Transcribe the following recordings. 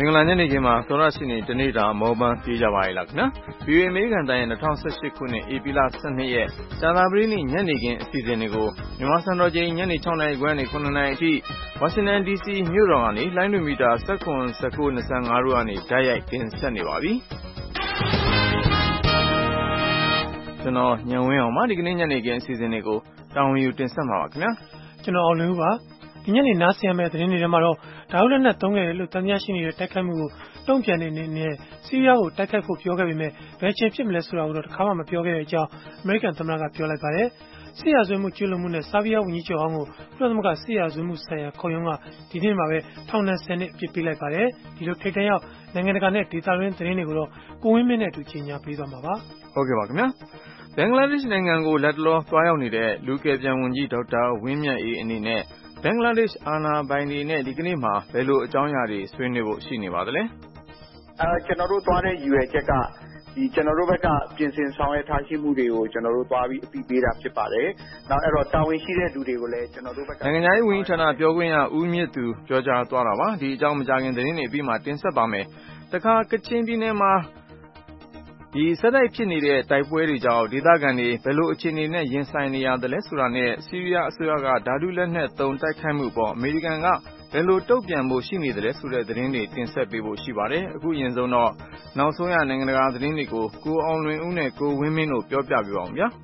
င်္ဂလာညနေခင်းမှာသောရရှိနေတနေ့တာမောပန်းပြေးကြပါရဲ့လားခင်ဗျာ VOA အမေရိကန်တိုင်းရဲ့2018ခုနှစ်ဧပြီလ12ရက်ကြာသပတေးနေ့ညနေခင်းအစီအစဉ်တွေကိုမြန်မာစံတော်ချိန်ညနေ6နာရီခွဲနဲ့9နာရီအထိဝါရှင်တန် DC မြို့တော်ကနေလိုင်းဒွေမီတာ19 19 25တို့ကနေဓာတ်ရိုက်တင်ဆက်နေပါပြီကျွန်တော်ညံဝင်းအောင်ပါဒီကနေ့ညနေခင်းအစီအစဉ်တွေကိုတာဝန်ယူတင်ဆက်မှာပါခင်ဗျာကျွန်တော်အောင်လင်းဦးပါဒီညနေနားဆင်ရမယ့်သတင်းတွေထဲမှာတော့ဒါဟုလက်နက်သုံးခဲ့တယ်လို့တန်တရားရှိနေတဲ့တိုက်ခိုက်မှုကိုတုံ့ပြန်နေစီးရီးယားကိုတိုက်ခိုက်ဖို့ပြောခဲ့ပေမဲ့ဘယ်ချိန်ဖြစ်မလဲဆိုတာကိုတော့တစ်ခါမှမပြောခဲ့တဲ့အကြောင်းအမေရိကန်သမ္မတကပြောလိုက်ပါတယ်စစ်ရာဇဝတ်မှုကျူးလွန်မှုနဲ့ဆာဗီးယားဝန်ကြီးချုပ်ဟောင်းကိုကုလသမဂ္ဂစစ်ရာဇဝတ်မှုဆိုင်ရာခုံရုံးကဒီနေ့မှာပဲထောင်ဒဏ်10နှစ်အပြစ်ပေးလိုက်ပါတယ်ဒီလိုထိပ်တန်းရောက်နိုင်ငံတကာနဲ့ဒေသတွင်းသတင်းတွေကိုတော့ကိုဝင်းမင်းနဲ့အတူကြီးညာပေးသွားမှာပါဟုတ်ကဲ့ပါခင်ဗျာဘင်္ဂလားဒေ့ရှ်နိုင်ငံကိုလက်တလောသွားရောက်နေတဲ့လူကယ်ပြန်ဝန်ကြီးဒေါက်တာဝင်းမြတ်အေးအနေနဲ့ဘင်္ဂလားဒေ့ရှ်အာဏာပိုင်တွေနဲ့ဒီကနေ့မှာဘယ်လိုအကြောင်းအရာတွေဆွေးနွေးဖို့ရှိနေပါသလဲကျွန်တော်တို့သွားတဲ့ရည်ရွယ်ချက်ကကျွန်တော်တို့ဘက်ကပြင်ဆင်ဆောင်ရွက်ထားရှိမှုတွေကိုကျွန်တော်တို့သွားပြီးအသိပေးတာဖြစ်ပါတယ်။နောက်အဲ့တော့တာဝန်ရှိတဲ့လူတွေကိုလည်းကျွန်တော်တို့ဘက်ကနိုင်ငံရေးဝန်ကြီးဌာနပြောခွင့်ရဦးမြင့်သူပြောကြားသွားတာပါ။ဒီအကြောင်းမကြာခင်သတင်းတွေပြီးမှတင်ဆက်ပါမယ်။တခါကချင်ပြည်နယ်မှာဆက်တိုက်ဖြစ်နေတဲ့တိုက်ပွဲတွေကြောင့်ဒေသခံတွေဘယ်လိုအခြေအနေနဲ့ရင်ဆိုင်နေရသလဲဆိုတာနဲ့ဆီးရီးယားအစိုးရကဓာတုလက်နက်သုံးတိုက်ခိုက်မှုပေါ်အမေရိကန်ကဘယ်လိုတုံ့ပြန်ဖို့ရှိနေသလဲဆိုတဲ့သတင်းတွေတင်ဆက်ပေးဖို့ရှိပါတယ်။အခုရင်ဆုံးတော့နောက်ဆုံးရနိုင်ငံတကာသတင်းတွေကိုကိုအောင်လွင်ဦးနဲ့ကိုဝင်းမင်းတို့ပြောပြပေးပါဦးဗျာ။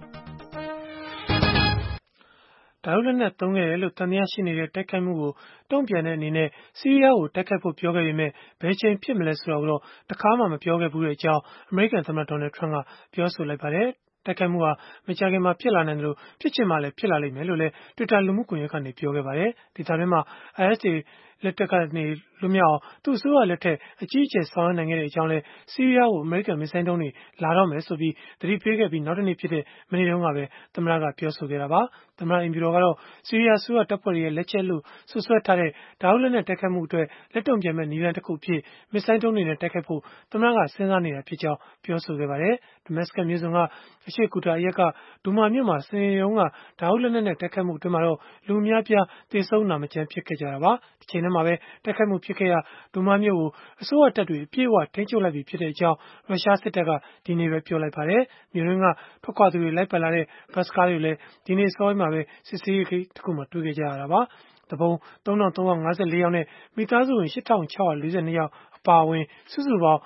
ဒါရုလက်နက်သုံးခဲ့တယ်လို့တန်တရားရှိနေတဲ့တိုက်ခိုက်မှုကိုတုံ့ပြန်တဲ့အနေနဲ့ဆီးရီးယားကိုတိုက်ခိုက်ဖို့ပြောခဲ့ပေမဲ့ဘယ်ချိန်ဖြစ်မလဲဆိုတာကိုတော့တခါမှမပြောခဲ့ဘူးတဲ့အကြောင်းအမေရိကန်သမ္မတဒေါ်နယ်ထရန့်ကပြောဆိုလိုက်ပါတယ်တိုက်ခိုက်မှုဟာမကြာခင်မှာဖြစ်လာနိုင်တယ်လို့ဖြစ်ချင်မှလည်းဖြစ်လာလိမ့်မယ်လို့လည်း Twitter လူမှုကွန်ရက်ကနေပြောခဲ့ပါတယ်ဒီသတင်းမှာ IS လက်ထက်ကနေလွတ်မြောက်အောင်သူ့အစိုးရလက်ထက်အကြီးအကျယ်ဆောင်ရွက်နိုင်ခဲ့တဲ့အကြောင်းလဲဆီးရီးယားကိုအမေရိကန်မစ်ဇိုင်းဒုံးတွေလာတော့မယ်ဆိုပြီးသတိပေးခဲ့ပြီးနောက်တစ်နေ့ဖြစ်တဲ့မနေ့တုန်းကပဲသမ္မတကပြောဆိုခဲ့တာပါသမ္မတအင်ဖြူတော်ကတော့ဆီးရီးယားအစိုးရတပ်ဖွဲ့တွေရဲ့လက်ချက်လို့ဆွဆွဲထားတဲ့ဒါဟုလက်နက်တိုက်ခိုက်မှုအတွက်လက်တုံ့ပြန်မဲ့နည်းလမ်းတစ်ခုအဖြစ်မစ်ဇိုင်းဒုံးတွေနဲ့တိုက်ခိုက်ဖို့သမ္မတကစဉ်းစားနေတာဖြစ်ကြောင်းပြောဆိုခဲ့ပါတယ်ဒမတ်စကတ်မြို့စွန်ကအရှေ့ကူတာအရက်ကဒူမာမြို့မှာစနေနေ့ကဒါဟုလက်နက်နဲ့တိုက်ခိုက်မှုအတွင်းမှာတော့လူအများပြားသေဆုံးနာမကျန်းဖြစ်ခဲ့ကြတာပါဒီချိန်ထဲမှာပဲတိုက်ခိုက်မှုဖြစ်ခဲ့ရဒူမာမြို့ကိုအစိုးရတပ်တွေအပြည့်အဝထိန်းချုပ်လိုက်ပြီဖြစ်တဲ့အကြောင်းရုရှားစစ်တပ်ကဒီနေ့ပဲပြောလိုက်ပါတယ်မြို့ရင်းကထွက်ခွာသူတွေလိုက်ပါလာတဲ့ဘတ်စကားတွေလည်းဒီနေ့စောပိုင်းမှာပဲစစ်ဆေးရေးဂိတ်တစ်ခုမှာတွေ့ခဲ့ကြရတာပါတပုံ3354ယောက်နဲ့မိသားစုဝင်8642ယောက်အပါအဝင်စုစုပေါင်း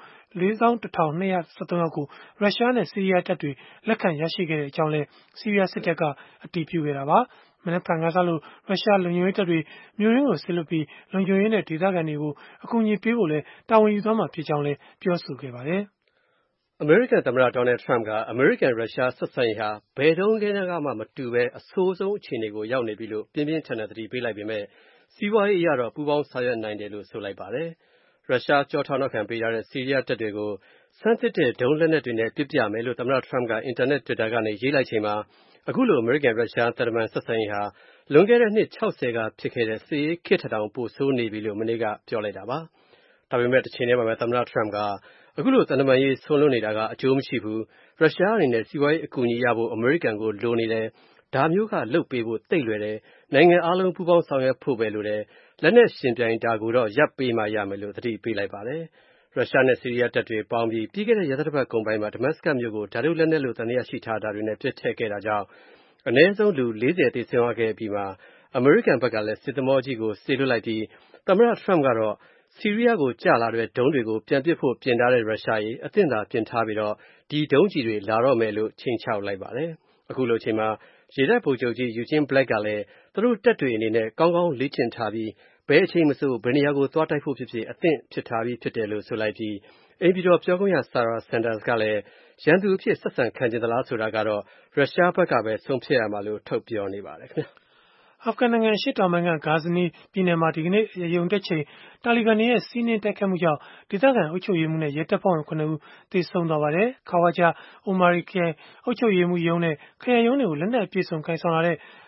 41,273ယောက်ကိုရုရှားနဲ့ဆီးရီးယားတပ်တွေလက်ခံရရှိခဲ့တဲ့အကြောင်းလည်းဆီးရီးယားစစ်တပ်ကအတည်ပြုခဲ့တာပါမနက်ဖြန်ကစလို့ရုရှားလုံခြုံရေးတပ်တွေမြို့ရင်းကိုဆစ်လွတ်ပြီးလုံခြုံရေးနဲ့ဒေသခံတွေကိုအကူအညီပေးဖို့လဲတာဝန်ယူသွားမှာဖြစ်ကြောင်းလဲပြောဆိုခဲ့ပါတယ်အမေရိကန်သမ္မတဒေါ်နယ်ထရန့်ကအမေရိကန်ရုရှားဆက်ဆံရေးဟာဘယ်တုန်းကမှမတူဘဲအဆိုးဆုံးအခြေအနေကိုရောက်နေပြီလို့ပြင်းပြင်းထန်ထန်သတိပေးလိုက်ပေမဲ့စီးပွားရေးအရတော့ပူးပေါင်းဆောင်ရွက်နိုင်တယ်လို့ဆိုလိုက်ပါတယ်ရုရှားကြောထောက်နောက်ခံပေးထားတဲ့ဆီးရီးယားတပ်တွေကိုစမ်းသစ်တဲ့ဒုံးလက်နက်တွေနဲ့ပစ်ပြမယ်လို့သမ္မတထရန့်ကအင်တာနက် Twitter ကနေရေးလိုက်ချိန်မှာအခုလိုအမေရိကန်ရုရှားသံတမန်ဆက်ဆံရေးဟာလွန်ခဲ့တဲ့နှစ်60ကဖြစ်ခဲ့တဲ့စစ်ရေးခေတ်ထက်ပိုဆိုးနေပြီလို့မနေ့ကပြောလိုက်တာပါဒါပေမဲ့တစ်ချိန်တည်းမှာပဲသမ္မတထရန့်ကအခုလိုသံတမန်ရေးဆွံ့လွတ်နေတာကအကျိုးမရှိဘူးရုရှားအနေနဲ့စီးပွားရေးအကူအညီရဖို့အမေရိကန်ကိုလိုနေတယ်ဒါမျိုးကလုပ်ပေးဖို့သိပ်လွယ်တယ်နိုင်ငံအားလုံးပူးပေါင်းဆောင်ရွက်ဖို့ပဲလိုတယ်လက်နက်ရှင်ပြိုင်တာကိုတော့ရပ်ပေးမှရမယ်လို့သတိပေးလိုက်ပါတယ်ရုရှားနဲ့ဆီးရီးယားတပ်တွေပေါင်းပြီးပြီးခဲ့တဲ့ရက်သတ္တပတ်ကုန်ပိုင်းမှာဒမတ်စကတ်မြို့ကိုဓာတုလက်နက်လို့သံသယရှိထားတာတွေနဲ့ပစ်ထည့်ခဲ့တာကြောင့်အနည်းဆုံးလူ40သေဆုံးခဲ့ပြီးမှအမေရိကန်ဘက်ကလည်းစစ်သင်္ဘောကြီးကိုစေလွှတ်လိုက်ပြီးသမ္မတထရန့်ကတော့ဆီးရီးယားကိုကျလာတဲ့ဒုံးတွေကိုပြန်ပစ်ဖို့ပြင်ထားတဲ့ရုရှားရေအသင့်သာပြင်ထားပြီးတော့ဒီဒုံးကြီးတွေလာတော့မယ်လို့ချိန်ချောက်လိုက်ပါတယ်အခုလိုချိန်မှာရေတပ်ဗိုလ်ချုပ်ကြီး Eugene Black ကလည်းသူတို့တပ်တွေအနေနဲ့ကောင်းကောင်းလေ့ကျင့်ထားပြီးဘယ်အချိန်မဆိုဘယ်နေရာကိုသွားတိုက်ဖို့ဖြစ်ဖြစ်အသင့်ဖြစ်ထားပြီးဖြစ်တယ်လို့ဆိုလိုက်ပြီးအိမ်ပြည်တော်ပြောခွင့်ရ Sarah Sanders ကလည်းရန်သူအဖြစ်ဆက်ဆံခံချင်သလားဆိုတာကတော့ရုရှားဘက်ကပဲဆုံးဖြတ်ရမှာလို့ထုတ်ပြောနေပါတယ်ခင်ဗျာအာဖဂန်နိုင်ငံအရှေ့တောင်ပိုင်းကဂါဇနီပြည်နယ်မှာဒီကနေ့ရုံတက်ချိန်တာလီဘန်တွေရဲ့စီးနင်းတိုက်ခတ်မှုကြောင့်ဒေသခံအုပ်ချုပ်ရေးမှူးနဲ့ရဲတပ်ဖွဲ့ဝင်9ဦးသေဆုံးသွားပါတယ်။ခါဝါဂျာအိုမာရီခရိုင်အုပ်ချုပ်ရေးမှူးရုံးနဲ့ခရိုင်ရုံးတွေကိုလက်နက်အပြည့်စုံကိုင်ဆောင်လာတဲ့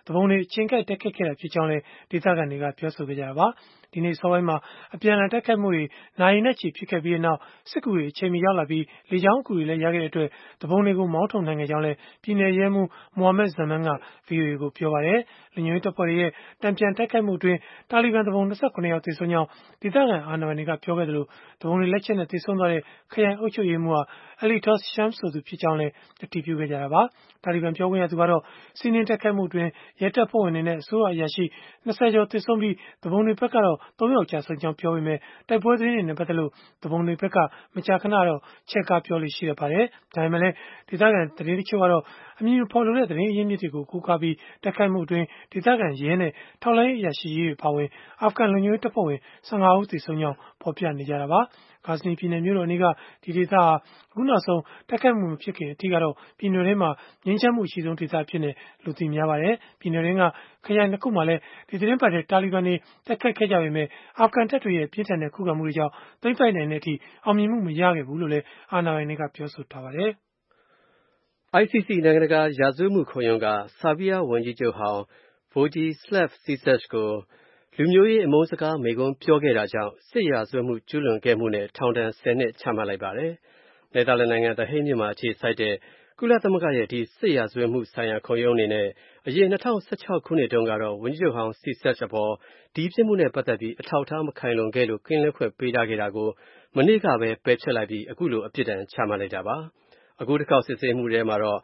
သူပုန်တွေအချိန်ကိုက်တိုက်ခိုက်ခဲ့တာဖြစ်ကြောင်းလည်းဒေသခံတွေကပြောဆိုခဲ့ကြတာပါ။ဒီနေ့စောပိုင်းမှာအပြန်အလှန်တိုက်ခိုက်မှုတွေနာရီနဲ့ချီဖြစ်ခဲ့ပြီးနောက်စစ်ကူတွေအချိန်မီရောက်လာပြီးလေကြောင်းအကူတွေလည်းရခဲ့တဲ့အတွက်သူပုန်တွေကိုမောင်းထုတ်နိုင်ခဲ့ကြောင်းလည်းပြည်နယ်ရဲမှူးမိုဟာမက်ဇမန်က VOA ကိုပြောပါတယ်။လူမျိုးရေးတပ်ဖွဲ့တွေရဲ့တံပြန်တိုက်ခိုက်မှုအတွင်းတာလီဘန်သူပုန်29ယောက်သေဆုံးကြောင်းဒေသခံအာဏာပိုင်တွေကပြောခဲ့သလိုသူပုန်တွေလက်ချက်နဲ့သေဆုံးသွားတဲ့ခရိုင်အုပ်ချုပ်ရေးမှူးဟာAli Dos Shams ဆိုသူဖြစ်ကြောင်းလည်းအတည်ပြုခဲ့ကြတာပါ။တာလီဘန်ပြောခွင့်ရသူကတော့စီးနင်းတိုက်ခိုက်မှုအတွင်းရဲတပ်ဖွဲ့ဝင်တွေနဲ့အစိုးရအရာရှိ20ကျော်သေဆုံးပြီးသူပုန်တွေဘက်ကတော့3ယောက်ကြာဆုံးကြောင်းပြောပေမဲ့တိုက်ပွဲသတင်းတွေနဲ့ပတ်သက်လို့သူပုန်တွေဘက်ကမကြာခဏတော့ချဲ့ကားပြောလို့ရှိရပါတယ်။ဒါပေမဲ့လည်းဒေသခံသတင်းတချို့ကတော့အမည်မဖော်လိုတဲ့သတင်းအရင်းမြစ်တွေကိုကိုးကားပြီးတိုက်ခိုက်မှုအတွင်းဒေသခံရဲနဲ့ထောက်လှမ်းရေးအရာရှိကြီးတွေပါဝင်အာဖဂန်လူမျိုးရေးတပ်ဖွဲ့ဝင်15ဦးသေဆုံးကြောင်းဖော်ပြနေကြတာပါ။ဂါဇနီပြည်နယ်မြို့တော်အနီးကဒီဒေသဟာအခုနောက်ဆုံးတိုက်ခိုက်မှုမဖြစ်ခင်အထိကတော့ပြည်နယ်ထဲမှာငြိမ်းချမ်းမှုအရှိဆုံးဒေသဖြစ်နေလူသိများပါတယ်။ပြည်နယ်တွင်းကခရိုင်တစ်ခုမှလည်းဒီသတင်းပတ်တဲ့တာလီဘန်တွေတိုက်ခိုက်ခဲ့ကြပေမဲ့အာဖဂန်တပ်တွေရဲ့ပြင်းထန်တဲ့ခုခံမှုတွေကြောင့်သိမ်းပိုက်နိုင်တဲ့အထိအောင်မြင်မှုမရခဲ့ဘူးလို့လည်းအာဏာပိုင်တွေကပြောဆိုထားပါတယ်။ ICC နိုင်ငံတကာရာဇဝတ်မှုခုံရုံးကဆာဘီးယားဝန်ကြီးချုပ်ဟောင်း Vojislav Šešelj ကိုလူမျိုးရေးအမုန်းစကားမိန့်ခွန်းပြောခဲ့တာကြောင့်စစ်ရာဇဝတ်မှုကျူးလွန်ခဲ့မှုနဲ့ထောင်ဒဏ်10နှစ်ချမှတ်လိုက်ပါတယ်။နယ်သာလန်နိုင်ငံ The Hague မြို့မှာအခြေစိုက်တဲ့ကုလသမဂ္ဂရဲ့ဒီစစ်ရာဇဝတ်မှုဆိုင်ရာခုံရုံးအနေနဲ့အရင်2016ခုနှစ်တုန်းကတော့ဝန်ကြီးချုပ်ဟောင်း Šešelj အပေါ်ဒီပြစ်မှုနဲ့ပတ်သက်ပြီးအထောက်အထားမခိုင်လုံခဲ့လို့ကင်းလွှတ်ခွင့်ပေးထားခဲ့တာကိုမနေ့ကပဲပယ်ဖျက်လိုက်ပြီးအခုလိုအပြစ်ဒဏ်ချမှတ်လိုက်တာပါ။အခုတစ်ခေါက်စစ်ဆေးမှုထဲမှာတော့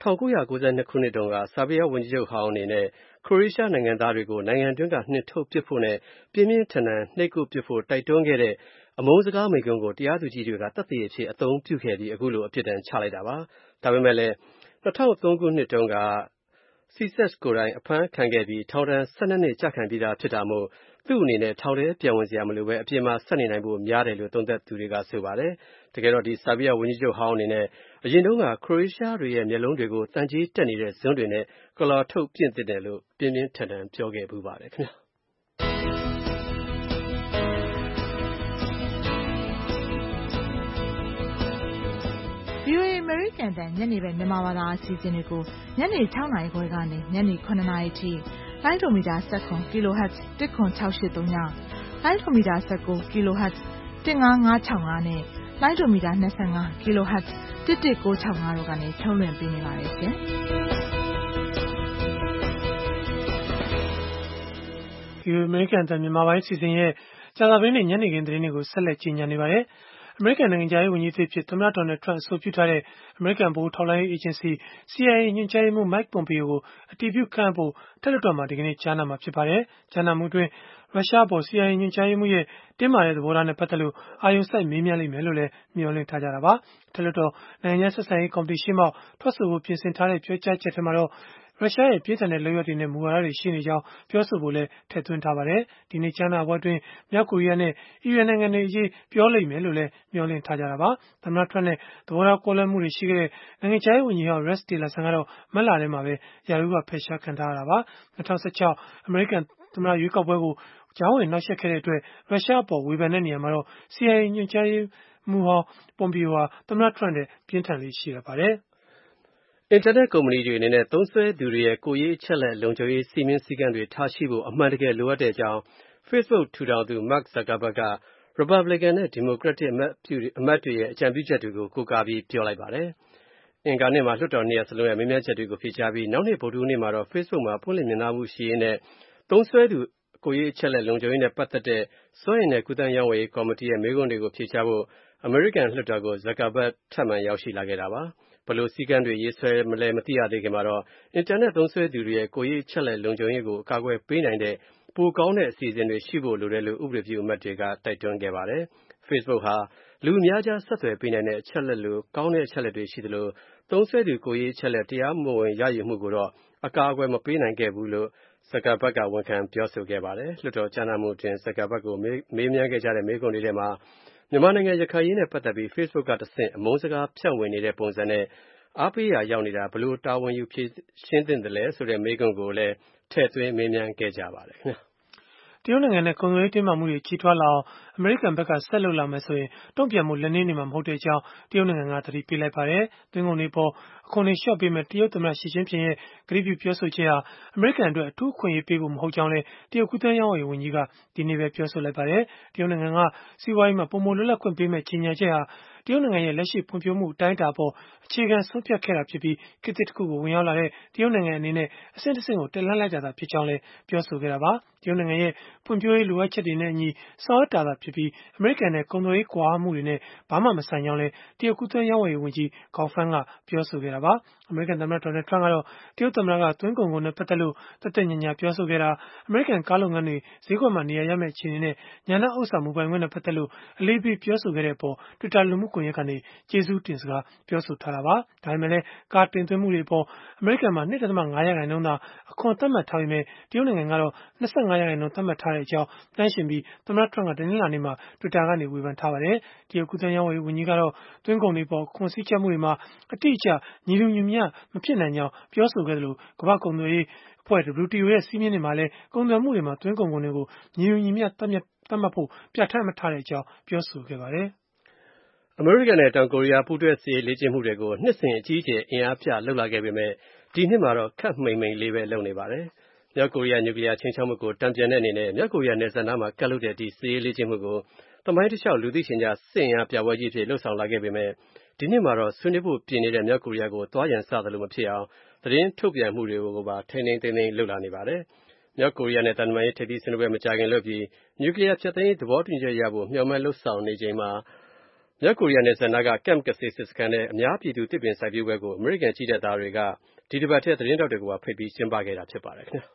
1992ခုနှစ်တုန်းကဆာဘီးယားဝန်ကြီးချုပ်ဟောင်းအနေနဲ့ခရိုအေးရှားနိုင်ငံသားတွေကိုနိုင်ငံတွင်းကနှင်ထုတ်ပစ်ဖို့နဲ့ပြင်းပြင်းထန်ထန်နှိပ်ကွပ်ပစ်ဖို့တိုက်တွန်းခဲ့တဲ့အမုန်းစကားမိန့်ခွန်းကိုတရားသူကြီးတွေကသက်သေအဖြစ်အသုံးပြုခဲ့ပြီးအခုလိုအပြစ်ဒဏ်ချလိုက်တာပါ။ဒါပေမဲ့လည်း2003ခုနှစ်တုန်းကŠešeljကိုယ်တိုင်အဖမ်းခံခဲ့ပြီးထောင်ဒဏ်12နှစ်ကျခံပြီးသားဖြစ်တာမို့သူ့အနေနဲ့ထောင်ထဲပြန်ဝင်စရာမလိုပဲအပြင်မှာဆက်နေနိုင်ဖို့များတယ်လို့သုံးသပ်သူတွေကဆိုပါတယ်။တကယ်တော့ဒီဆာဘီးယားဝန်ကြီးချုပ်ဟောင်းအနေနဲ့အရင်တုန်းကခရိုအေးရှားတွေရဲ့မျက်လုံးတွေကိုသံကြေးတက်နေတဲ့ဇွန်းတွေနဲ့ကလာထုတ်ပင့်သင့်တယ်လို့ပြင်းပြင်းထန်ထန်ပြောခဲ့ဖူးပါတယ်ခင်ဗျာ။ VOA အမေရိကန်တန်ညနေပဲမြန်မာဘာသာအစီအစဉ်တွေကိုညနေ6နာရီခွဲကနေညနေ9နာရီထိလိုင်းဒိုမီတာ19 kHz 10683ညလိုင်းဒိုမီတာ19 kHz 15565နဲ့လိုင်းဒိုမီတာ25 kHz 11965တို့ကနေထုတ်လွှင့်ပေးနေပါတယ်ရှင်။ VOA အမေရိကန်တန်မြန်မာပိုင်းအစီအစဉ်ရဲ့ကြာသပတေးနေ့ညနေခင်းသတင်းတွေကိုဆက်လက်ကြီးညာနေပါတယ်။အမေရိကန်နိုင်ငံခြားရေးဝန်ကြီးသစ်ဖြစ်သမ္မတဒေါ်နယ်ထရန့်အဆိုပြုထားတဲ့အမေရိကန်ဗဟိုထောက်လှမ်းရေးအေဂျင်စီ CIA ညွှန်ကြားရေးမှူး Mike Pompeo ကိုအတည်ပြုခန့်အပ်ဖို့အထက်လွှတ်တော်မှာဒီကနေ့ကြားနာမှာဖြစ်ပါတယ်။ကြားနာမှုအတွင်းရုရှားအပေါ် CIA ညွှန်ကြားရေးမှူးရဲ့တင်းမာတဲ့သဘောထားနဲ့ပတ်သက်လို့အာရုံစိုက်မေးမြန်းလိမ့်မယ်လို့လည်းမျှော်လင့်ထားကြတာပါ။အထက်လွှတ်တော်နိုင်ငံခြားဆက်ဆံရေးကော်မတီရှေ့မှောက်ထွက်ဆိုဖို့ပြင်ဆင်ထားတဲ့ပြောကြားချက်ထဲမှာတော့ရုရှားရဲ့ပြင်းထန်တဲ့လုပ်ရပ်တွေနဲ့မူဝါဒတွေရှိနေကြောင်းပြောဆိုဖို့လည်းထည့်သွင်းထားပါတယ်။ဒီနေ့ကြားနာပွဲအတွင်းမြောက်ကိုရီးယားနဲ့အီရန်နိုင်ငံတွေအရေးပြောလိမ့်မယ်လို့လည်းမျှော်လင့်ထားကြတာပါ။သမ္မတထရန့်နဲ့သဘောထားကွဲလွဲမှုတွေရှိခဲ့တဲ့နိုင်ငံခြားရေးဝန်ကြီးဟောင်း Rex Tillerson ကတော့မတ်လထဲမှာပဲရာထူးကဖယ်ရှားခံထားရတာပါ။2016အမေရိကန်သမ္မတရွေးကောက်ပွဲကိုကြားဝင်နှောက်ယှက်ခဲ့တဲ့အတွက်ရုရှားအပေါ်ဝေဖန်တဲ့နေရာမှာတော့ CIA ညွှန်ကြားရေးမှူးဟောင်း Pompeo ဟာသမ္မတထရန့်နဲ့ပြင်းထန်လေ့ရှိပါတယ်။အင်တာနက်ကုမ္ပဏီတွေအနေနဲ့သုံးစွဲသူတွေရဲ့ကိုယ်ရေးအချက်အလက်လုံခြုံရေးစည်းမျဉ်းစည်းကမ်းတွေထားရှိဖို့အမှန်တကယ်လိုအပ်တဲ့အကြောင်း Facebook ထူထောင်သူ Mark Zuckerberg က Republican နဲ့ Democratic အမတ်တွေရဲ့အကြံပြုချက်တွေကိုကိုးကားပြီးပြောလိုက်ပါတယ်။အင်္ဂါနေ့မှာလွှတ်တော်နှစ်ရပ်စလုံးရဲ့မေးမြန်းချက်တွေကိုဖြေကြားပြီးနောက်နေ့ဗုဒ္ဓဟူးနေ့မှာတော့ Facebook မှာပွင့်လင်းမြင်သာမှုရှိရေးနဲ့သုံးစွဲသူကိုယ်ရေးအချက်အလက်လုံခြုံရေးနဲ့ပတ်သက်တဲ့စွမ်းအင်နဲ့ကူးသန်းရောင်းဝယ်ရေးကော်မတီရဲ့မေးခွန်းတွေကိုဖြေကြားဖို့အမေရိကန်လွှတ်တော်ကို Zuckerberg ထပ်မံရောက်ရှိလာခဲ့တာပါ။ဘယ်လိုစည်းကမ်းတွေရေးဆွဲမလဲမသိရသေးခင်မှာတော့အင်တာနက်သုံးစွဲသူတွေရဲ့ကိုယ်ရေးအချက်အလက်လုံခြုံရေးကိုအကာအကွယ်ပေးနိုင်တဲ့ပိုကောင်းတဲ့အစီအစဉ်တွေရှိဖို့လိုတယ်လို့ဥပဒေပြုအမတ်တွေကတိုက်တွန်းခဲ့ပါတယ်။ Facebook ဟာလူအများကြားဆက်သွယ်ပေးနိုင်တဲ့အချက်အလက်လိုကောင်းတဲ့အချက်အလက်တွေရှိသလိုသုံးစွဲသူကိုယ်ရေးအချက်အလက်တရားမဝင်ရယူမှုကိုတော့အကာအကွယ်မပေးနိုင်ခဲ့ဘူးလို့Zuckerberg ကဝန်ခံပြောဆိုခဲ့ပါတယ်။လွှတ်တော်ကြားနာမှုအတွင်း Zuckerberg ကိုမေးမြန်းခဲ့ကြတဲ့မေးခွန်းတွေထဲမှာမြန်မာနိုင်ငံရခိုင်ရေးနဲ့ပတ်သက်ပြီး Facebook ကတဆင့်အမုန်းစကားဖြန့်ဝေနေတဲ့ပုံစံနဲ့အားပေးရာရောက်နေတာဘယ်လိုတာဝန်ယူဖြေရှင်းသင့်သလဲဆိုတဲ့မေးခွန်းကိုလည်းထည့်သွင်းမေးမြန်းခဲ့ကြပါတယ်ခင်ဗျာ။တရုတ်နိုင်ငံနဲ့ကုန်သွယ်ရေးတင်းမာမှုတွေကြီးထွားလာအောင်အမေရိကန်ဘက်ကဆက်လုပ်လာမယ်ဆိုရင်တုံ့ပြန်မှုလက်နည်းနေမှာမဟုတ်ကြောင်းတရုတ်နိုင်ငံကသတိပေးလိုက်ပါတယ်။သွင်းကုန်တွေပေါ်အခွန်တွေလျှော့ပေးမဲ့တရုတ်သမ္မတရှီကျင်းဖျင်ရဲ့ကတိပြုပြောဆိုချက်ဟာအမေရိကန်အတွက်အထူးအခွင့်အရေးပေးဖို့မဟုတ်ကြောင်းလည်းတရုတ်ကူးသန်းရောင်းဝယ်ရေးဝန်ကြီးကဒီနေ့ပဲပြောဆိုလိုက်ပါတယ်။တရုတ်နိုင်ငံကစီးပွားရေးမှာပုံမလွတ်လပ်ခွင့်ပေးမဲ့ကြေညာချက်ဟာတရုတ်နိုင်ငံရဲ့လက်ရှိဖွံ့ဖြိုးမှုအတိုင်းအတာပေါ်အခြေခံဆုံးဖြတ်ခဲ့တာဖြစ်ပြီးခေတ်သစ်တစ်ခုကိုဝင်ရောက်လာတဲ့တရုတ်နိုင်ငံအနေနဲ့အဆင့်တစ်ဆင့်ကိုတက်လှမ်းလိုက်တာသာဖြစ်ကြောင်းလည်းပြောဆိုခဲ့တာပါ။တရုတ်နိုင်ငံရဲ့ဖွံ့ဖြိုးရေးလိုအပ်ချက်တွေနဲ့အညီဆောင်ရွက်တာသာဖြစ်ပြီးအမေရိကန်နဲ့ကုန်သွယ်ရေးကွာဟမှုတွေနဲ့ဘာမှမဆိုင်ကြောင်းလည်းတရုတ်ကူးသန်းရောင်းဝယ်ရေးဝန်ကြီးဂေါဖန်းကပြောဆိုခဲ့တာပါ။အမေရိကန်သမ္မတဒေါ်နယ်ထရန့်ကတော့တရုတ်သမ္မတကသွင်းကုန်ခွန်နဲ့ပတ်သက်လို့တက်တက်ညံ့ညံပြောဆိုခဲ့တာအမေရိကန်ကားလုပ်ငန်းတွေဈေးကွက်မှာနေရာရမယ့်အခြေအနေနဲ့ဉာဏဥစ္စာမူပိုင်ခွင့်နဲ့ပတ်သက်လို့အလေးပေးပြောဆိုခဲ့တဲ့အပေါ် Twitter လူမှုကွန်ရက်ကနေကျေးဇူးတင်စကားပြောဆိုထားတာပါ။ဒါပေမဲ့လည်းကားတင်သွင်းမှုတွေအပေါ်အမေရိကန်မှာ 2.5% သာအခွန်သတ်မှတ်ထားပေမဲ့တရုတ်နိုင်ငံကတော့ 25% သတ်မှတ်ထားတဲ့အကြောင်းနှိုင်းယှဉ်ပြီးသမ္မတထရန့်ကတနင်္လာနေ့မှာ Twitter ကနေဝေဖန်ထားပါတယ်။တရုတ်ကူးသန်းရောင်းဝယ်ရေးဝန်ကြီးကတော့သွင်းကုန်တွေပေါ်ခွန်စည်းချက်မှုတွေမှာအတိအကျညီတူညီမျှမဖြစ်နိုင်ကြောင်းပြောဆိုခဲ့သလိုကမ္ဘာ့ကုန်သွယ်ရေးအဖွဲ့ WTO ရဲ့စည်းမျဉ်းတွေမှာလည်းကုန်သွယ်မှုတွေမှာသွင်းကုန်ခွန်တွေကိုညီတူညီမျှသတ်မှတ်ဖို့ပြဋ္ဌာန်းမထားတဲ့အကြောင်းပြောဆိုခဲ့ပါတယ်။အမေရိကန်နဲ့တောင်ကိုရီးယားပူးတွဲစစ်ရေးလေ့ကျင့်မှုတွေကိုနှစ်စဉ်အကြီးအကျယ်အင်အားပြလုပ်လာခဲ့ပေမဲ့ဒီနှစ်မှာတော့ခပ်မှိန်မှိန်လေးပဲလုပ်နေပါတယ်။မြောက်ကိုရီးယားနျူကလီးယားခြိမ်းခြောက်မှုကိုတံပြန်တဲ့အနေနဲ့မြောက်ကိုရီးယားနယ်စပ်နားမှာကပ်လုပ်တဲ့ဒီစစ်ရေးလေ့ကျင့်မှုကိုသမိုင်းတစ်လျှောက်လူသိရှင်ကြားစစ်အင်အားပြပွဲကြီးဖြစ်လှုပ်ဆောင်လာခဲ့ပေမဲ့ဒီနှစ်မှာတော့ဆွေးနွေးဖို့ပြင်နေတဲ့မြောက်ကိုရီးယားကိုသွားရန်စသလိုမဖြစ်အောင်သတင်းထုတ်ပြန်မှုတွေကိုပါထိန်းသိမ်းလုပ်လာနေပါတယ်။မြောက်ကိုရီးယားနဲ့တန်တမာရေးထိပ်သီးဆွေးနွေးပွဲမကြာခင်လုပ်ပြီးနျူကလီးယားဖျက်သိမ်းရေးသဘောတူညီချက်ရဖို့မျှော်မှန်းလုပ်ဆောင်နေချိန်မှာမြောက်ကိုရီးယားနယ်စပ်နားက Camp Kase စစ်စခန်းနဲ့အများပြည်သူတစ်ပင်စိုက်ပျိုးပွဲကိုအမေရိကန်ကြည်းတပ်သားတွေကဒီတစ်ပတ်ထဲသတင်းထောက်တွေကိုပါဖိတ်ပြီးကျင်းပခဲ့တာဖြစ်ပါတယ်ခင်ဗျာ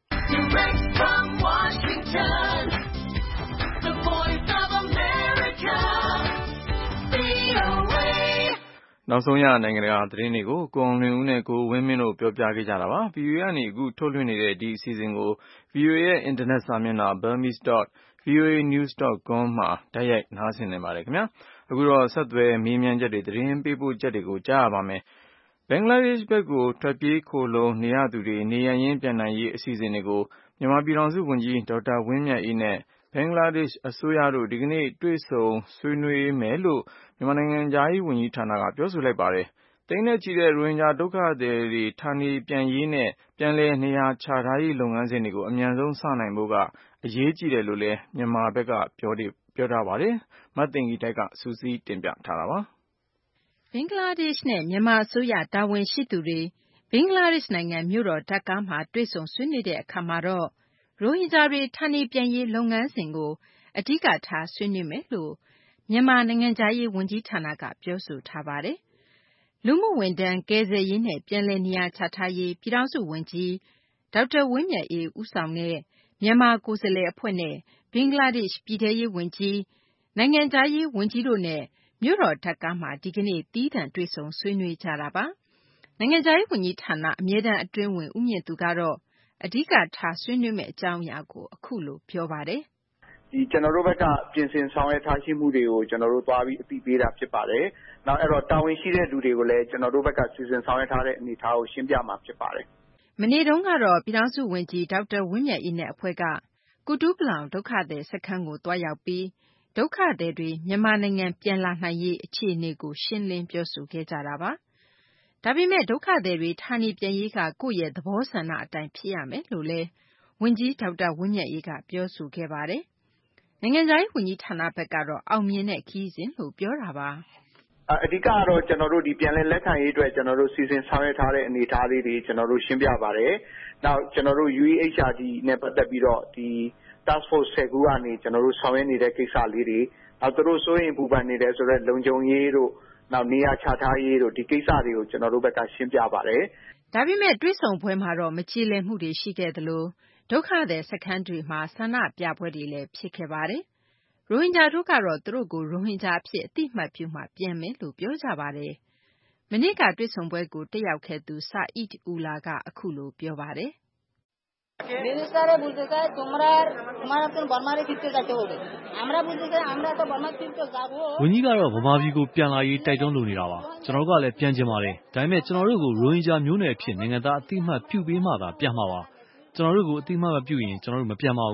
နောက်ဆုံးရနိုင်ငံတကာသတင်းတွေကိုကိုအောင်လွင်ဦးနဲ့ကိုဝင်းမင်းတို့ပြောပြခဲ့ကြတာပါ။ VOA ကနေအခုထုတ်လွှင့်နေတဲ့ဒီအစီအစဉ်ကို VOA ရဲ့အင်တာနက်စာမျက်နှာ burmese.voanews.com မှာတိုက်ရိုက်နားဆင်နိုင်ပါတယ်ခင်ဗျာ။အခုတော့ဆက်သွယ်မေးမြန်းချက်တွေသတင်းပေးပို့ချက်တွေကိုကြားရပါမယ်။ဘင်္ဂလားဒေ့ရှ်ဘက်ကိုထွက်ပြေးခိုလှုံနေရသူတွေနေရပ်ရင်းပြန်နိုင်ရေးအစီအစဉ်တွေကိုမြန်မာပြည်ထောင်စုဝန်ကြီးဒေါက်တာဝင်းမြတ်အေးနဲ့ဘင်္ဂလားဒေ့ရှ်အစိုးရတို့ဒီကနေ့တွေ့ဆုံဆွေးနွေးမယ်လို့မြန်မာနိုင်ငံခြားရေးဝန်ကြီးဌာနကပြောဆိုလိုက်ပါတယ်။သိန်းနဲ့ချီတဲ့ရိုဟင်ဂျာဒုက္ခသည်တွေဌာနေပြန်ရေးနဲ့ပြန်လည်နေရာချထားရေးလုပ်ငန်းစဉ်တွေကိုအမြန်ဆုံးစနိုင်ဖို့ကအရေးကြီးတယ်လို့လည်းမြန်မာဘက်ကပြောထားပါတယ်။မသိင်္ဂီထိုက်ကစူးစီးတင်ပြထားတာပါ။ဘင်္ဂလားဒေ့ရှ်နဲ့မြန်မာအစိုးရတာဝန်ရှိသူတွေဘင်္ဂလားဒေ့ရှ်နိုင်ငံမြို့တော်ဒါကာမှာတွေ့ဆုံဆွေးနွေးတဲ့အခါမှာတော့ရိုဟင်ဂျာတွေဌာနေပြန်ရေးလုပ်ငန်းစဉ်ကိုအဓိကထားဆွေးနွေးမယ်လို့မြန်မာနိုင်ငံခြားရေးဝန်ကြီးဌာနကပြောဆိုထားပါတယ်။လူမှုဝန်ထမ်းကယ်ဆယ်ရေးနဲ့ပြန်လည်နေရာချထားရေးပြည်ထောင်စုဝန်ကြီးဒေါက်တာဝင်းမြတ်အေးဦးဆောင်တဲ့မြန်မာကိုယ်စားလှယ်အဖွဲ့နဲ့ဘင်္ဂလားဒေ့ရှ်ပြည်ထဲရေးဝန်ကြီးနိုင်ငံခြားရေးဝန်ကြီးတို့နဲ့မြို့တော်ဒါကာမှာဒီကနေ့သီးသန့်တွေ့ဆုံဆွေးနွေးကြတာပါ။နိုင်ငံခြားရေးဝန်ကြီးဌာနအမြဲတမ်းအတွင်းဝန်ဦးမြင့်သူကတော့အဓိကထားဆွေးနွေးမယ့်အကြောင်းအရာကိုအခုလိုပြောပါတယ်။ကျွန်တော်တို့ဘက်ကပြင်ဆင်ဆောင်ရွက်ထားရှိမှုတွေကိုကျွန်တော်တို့သွားပြီးအသိပေးတာဖြစ်ပါတယ်။နောက်အဲ့တော့တာဝန်ရှိတဲ့လူတွေကိုလည်းကျွန်တော်တို့ဘက်ကစီစဉ်ဆောင်ရွက်ထားတဲ့အနေအထားကိုရှင်းပြမှာဖြစ်ပါတယ်။မနေ့တုန်းကတော့ပြည်ထောင်စုဝန်ကြီးဒေါက်တာဝင်းမြတ်အေးနဲ့အဖွဲ့ကကုတူးပလောင်ဒုက္ခသည်စခန်းကိုတွားရောက်ပြီးဒုက္ခသည်တွေမြန်မာနိုင်ငံပြန်လာနိုင်ရေးအခြေအနေကိုရှင်းလင်းပြောဆိုခဲ့ကြတာပါ။ဒါပေမဲ့ဒုက္ခသည်တွေဌာနေပြန်ရေးကကိုယ့်ရဲ့သဘောဆန္ဒအတိုင်းဖြစ်ရမယ်လို့လည်းဝန်ကြီးဒေါက်တာဝင်းမြတ်အေးကပြောဆိုခဲ့ပါတယ်။နိုင်ငံခြားရေးဝန်ကြီးဌာနဘက်ကတော့အောင်မြင်တဲ့ခရီးစဉ်လို့ပြောတာပါ။အဓိကတော့ကျွန်တော်တို့ဒီပြန်လည်လက်ခံရေးအတွက်ကျွန်တော်တို့စီစဉ်ဆောင်ရွက်ထားတဲ့အနေအထားလေးတွေကျွန်တော်တို့ရှင်းပြပါတယ်။နောက်ကျွန်တော်တို့ UEHRD နဲ့ပတ်သက်ပြီးတော့ဒီ Task Force 10ခုကနေကျွန်တော်တို့ဆောင်ရွက်နေတဲ့ကိစ္စလေးတွေနောက်သူတို့စိုးရင်ပူပန်နေတယ်ဆိုတော့လုံခြုံရေးတို့နောက်နေရာချထားရေးတို့ဒီကိစ္စတွေကိုကျွန်တော်တို့ဘက်ကရှင်းပြပါတယ်။ဒါပေမဲ့တွေ့ဆုံပွဲမှာတော့မကြည်လည်မှုတွေရှိခဲ့သလိုဒုက္ခသည်စခန်းတွေမှာဆန္ဒပြပွဲတွေလည်းဖြစ်ခဲ့ပါတယ်။ရိုဟင်ဂျာတို့ကတော့သူတို့ကိုရိုဟင်ဂျာအဖြစ်အသိအမှတ်ပြုမှပြန်မယ်လို့ပြောကြပါတယ်။မနေ့ကတွေ့ဆုံပွဲကိုတက်ရောက်ခဲ့သူစာအီဒ်ဦးလာကအခုလိုပြောပါတယ်။ মিনিস্টারে বলতে চায় তোমার তো বর্মারে ফিরতে যেতে হবে আমরা বলতে চাই আমরা তো বর্মা ফিরতে যাব ဝန်ကြီးကတော့ဗမာပြည်ကိုပြန်လာရေးတိုက်တွန်းလိုနေတာပါကျွန်တော်တို့ကလည်းပြန်ကျင်ပါတယ်ဒါပေမဲ့ကျွန်တော်တို့ကိုရိုဟင်ဂျာမျိုးနွယ်အဖြစ်နိုင်ငံသားအသိအမှတ်ပြုပေးမှသာပြန်မှာပါကျွန်တော်တို့ကိုအသိအမှတ်မပြုရင်ကျွန်တော်တို့မပြန်ပါဘူး